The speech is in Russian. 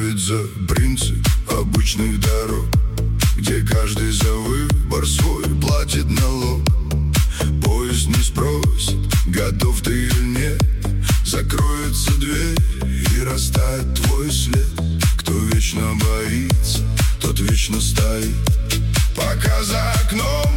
ведь за принцип обычных дорог, где каждый за выбор свой платит налог. Поезд не спросит, готов ты или нет. Закроется дверь и растает твой след. Кто вечно боится, тот вечно стоит, пока за окном